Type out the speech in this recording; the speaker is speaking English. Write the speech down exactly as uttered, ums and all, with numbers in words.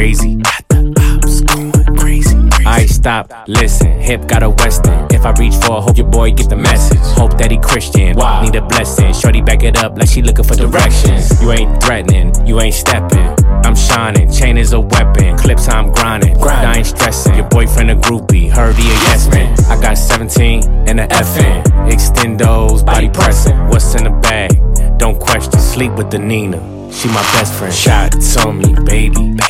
crazy. Got the ops going crazy. I stop, listen, hip got a western. If I reach for, hope your boy get the message. Hope that he Christian, wow. Need a blessing. Shorty back it up like she looking for directions. You ain't threatening, you ain't stepping. I'm shining, chain is a weapon. Clips I'm grinding, Grind. I ain't stressing. Your boyfriend a groupie, heard he a yes man. I got seventeen and a F N. Extendos, body pressing. What's in the bag? Don't question, sleep with the Nina. She my best friend. Shots on me, baby.